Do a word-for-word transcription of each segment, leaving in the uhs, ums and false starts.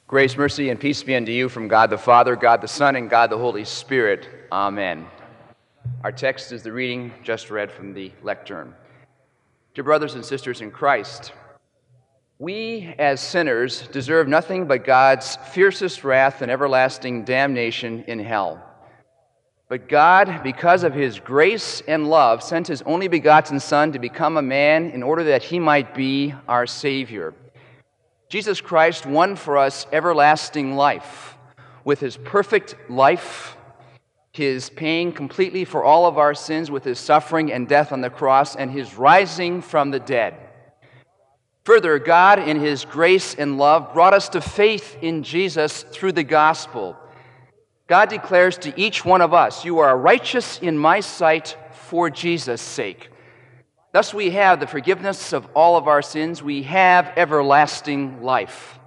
Grace, mercy, and peace be unto you from God the Father, God the Son, and God the Holy Spirit. Amen. Our text is the reading just read from the lectern. Dear brothers and sisters in Christ, we as sinners deserve nothing but God's fiercest wrath and everlasting damnation in hell. But God, because of His grace and love, sent His only begotten Son to become a man in order that He might be our Savior. Jesus Christ won for us everlasting life with His perfect life, His paying completely for all of our sins with His suffering and death on the cross, and His rising from the dead. Further, God, in His grace and love, brought us to faith in Jesus through the gospel. God declares to each one of us, "You are righteous in my sight for Jesus' sake." Thus we have the forgiveness of all of our sins. We have everlasting life.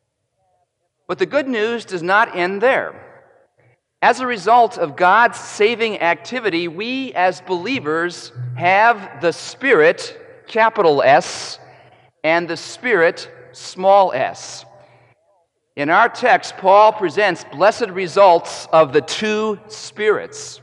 But the good news does not end there. As a result of God's saving activity, we as believers have the Spirit, capital S, and the Spirit, small s. In our text, Paul presents blessed results of the two spirits.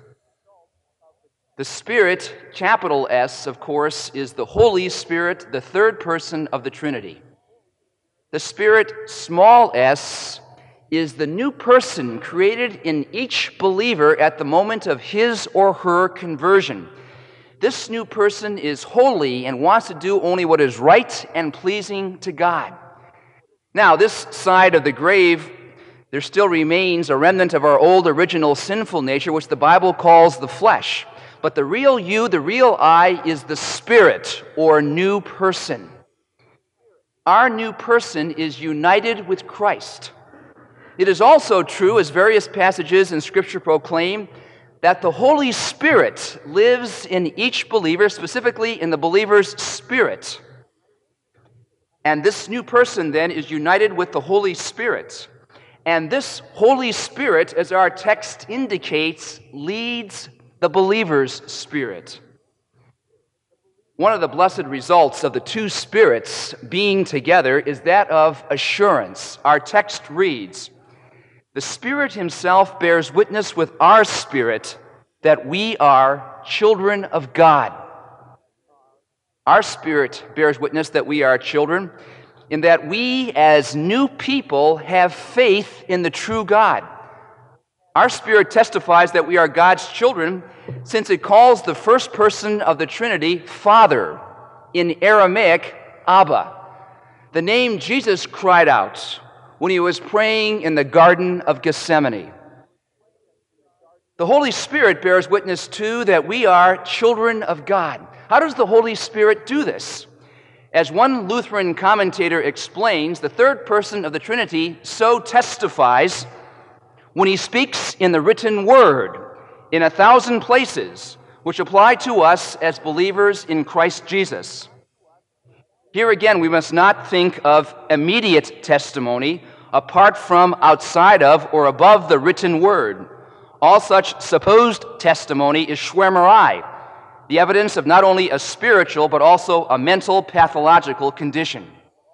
The Spirit, capital S, of course, is the Holy Spirit, the third person of the Trinity. The Spirit, small s, is the new person created in each believer at the moment of his or her conversion. This new person is holy and wants to do only what is right and pleasing to God. Now, this side of the grave, there still remains a remnant of our old original sinful nature, which the Bible calls the flesh. But the real you, the real I, is the Spirit, or new person. Our new person is united with Christ. It is also true, as various passages in Scripture proclaim, that the Holy Spirit lives in each believer, specifically in the believer's spirit. And this new person, then, is united with the Holy Spirit. And this Holy Spirit, as our text indicates, leads the believer's spirit. One of the blessed results of the two spirits being together is that of assurance. Our text reads, "The Spirit Himself bears witness with our spirit that we are children of God." Our spirit bears witness that we are children, in that we as new people have faith in the true God. Our spirit testifies that we are God's children, since it calls the first person of the Trinity Father, in Aramaic, Abba, the name Jesus cried out when He was praying in the Garden of Gethsemane. The Holy Spirit bears witness, too, that we are children of God. How does the Holy Spirit do this? As one Lutheran commentator explains, the third person of the Trinity so testifies when He speaks in the written word in a thousand places, which apply to us as believers in Christ Jesus. Here again, we must not think of immediate testimony apart from, outside of, or above the written word. All such supposed testimony is schwärmerei, the evidence of not only a spiritual but also a mental pathological condition.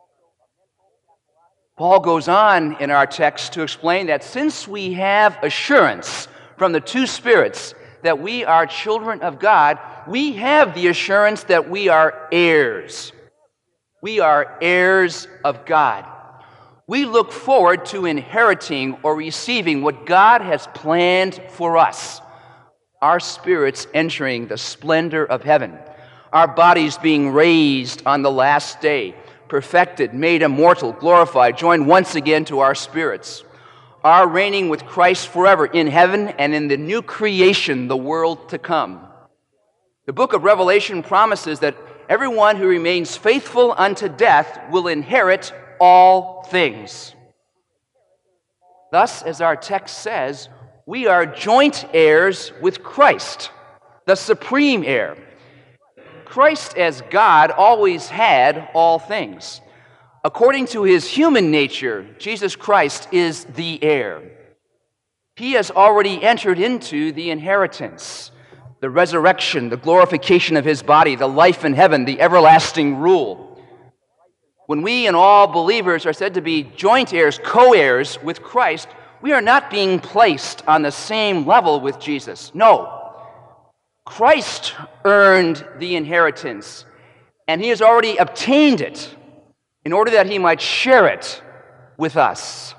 Paul goes on in our text to explain that since we have assurance from the two spirits that we are children of God, we have the assurance that we are heirs. We are heirs of God. We look forward to inheriting or receiving what God has planned for us. Our spirits entering the splendor of heaven, our bodies being raised on the last day, perfected, made immortal, glorified, joined once again to our spirits, our reigning with Christ forever in heaven and in the new creation, the world to come. The book of Revelation promises that everyone who remains faithful unto death will inherit all things. Thus, as our text says, we are joint heirs with Christ, the supreme heir. Christ as God always had all things. According to His human nature, Jesus Christ is the heir. He has already entered into the inheritance, the resurrection, the glorification of His body, the life in heaven, the everlasting rule. When we and all believers are said to be joint heirs, co-heirs with Christ, we are not being placed on the same level with Jesus. No. Christ earned the inheritance, and he has already obtained it in order that he might share it with us.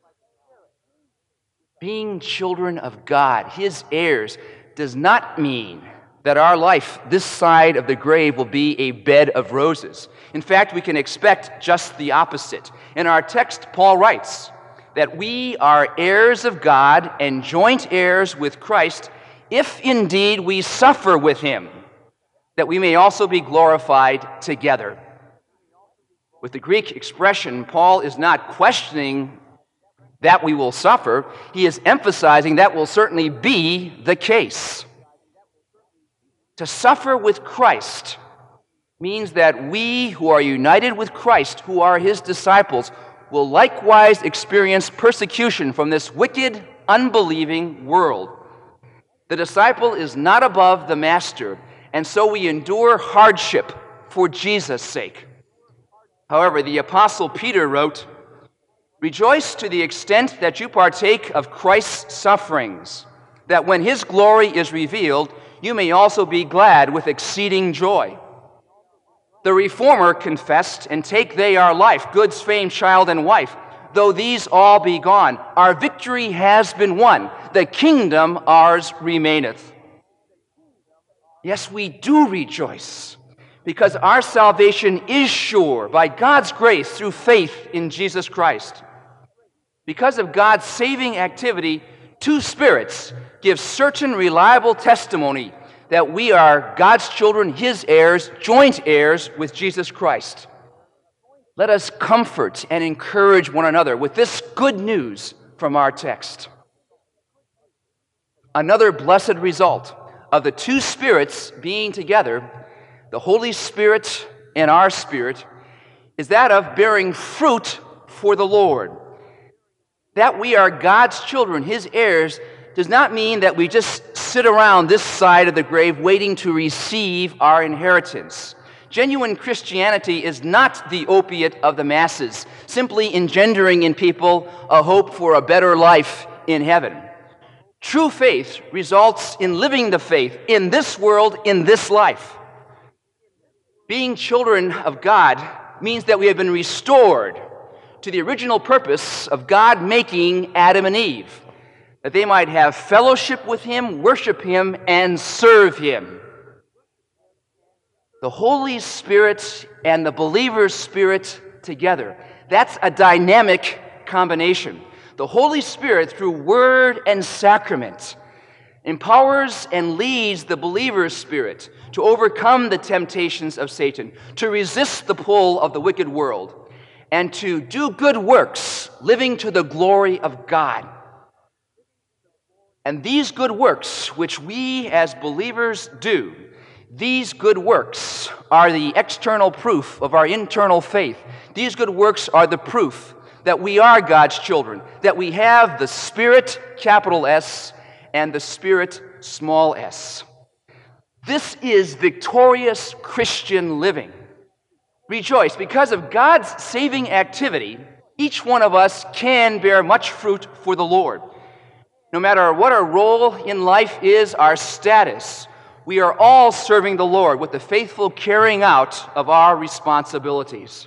Being children of God, his heirs, does not mean that our life this side of the grave will be a bed of roses. In fact, we can expect just the opposite. In our text, Paul writes that we are heirs of God and joint heirs with Christ, if indeed we suffer with him, that we may also be glorified together. With the Greek expression, Paul is not questioning that we will suffer. He is emphasizing that will certainly be the case. To suffer with Christ means that we who are united with Christ, who are his disciples, will likewise experience persecution from this wicked, unbelieving world. The disciple is not above the master, and so we endure hardship for Jesus' sake. However, the Apostle Peter wrote, "Rejoice to the extent that you partake of Christ's sufferings, that when his glory is revealed, you may also be glad with exceeding joy." The reformer confessed, "And take they our life, goods, fame, child, and wife. Though these all be gone, our victory has been won. The kingdom ours remaineth." Yes, we do rejoice, because our salvation is sure by God's grace through faith in Jesus Christ. Because of God's saving activity, two spirits give certain reliable testimony that we are God's children, his heirs, joint heirs with Jesus Christ. Let us comfort and encourage one another with this good news from our text. Another blessed result of the two spirits being together, the Holy Spirit and our spirit, is that of bearing fruit for the Lord. That we are God's children, his heirs, does not mean that we just sit around this side of the grave waiting to receive our inheritance. Genuine Christianity is not the opiate of the masses, simply engendering in people a hope for a better life in heaven. True faith results in living the faith in this world, in this life. Being children of God means that we have been restored to the original purpose of God making Adam and Eve, that they might have fellowship with him, worship him, and serve him. The Holy Spirit and the believer's spirit together, that's a dynamic combination. The Holy Spirit, through word and sacrament, empowers and leads the believer's spirit to overcome the temptations of Satan, to resist the pull of the wicked world, and to do good works, living to the glory of God. And these good works, which we as believers do, these good works are the external proof of our internal faith. These good works are the proof that we are God's children, that we have the Spirit, capital S, and the Spirit, small s. This is victorious Christian living. Rejoice, because of God's saving activity, each one of us can bear much fruit for the Lord. No matter what our role in life is, our status, we are all serving the Lord with the faithful carrying out of our responsibilities.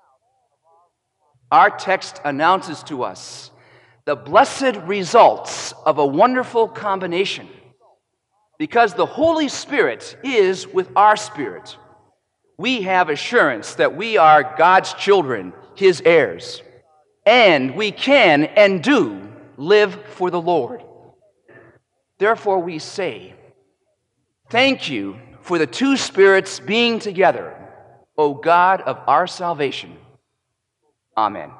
Our text announces to us the blessed results of a wonderful combination, because the Holy Spirit is with our spirit. We have assurance that we are God's children, his heirs, and we can and do live for the Lord. Therefore we say, thank you for the two spirits being together, O God of our salvation. Amen.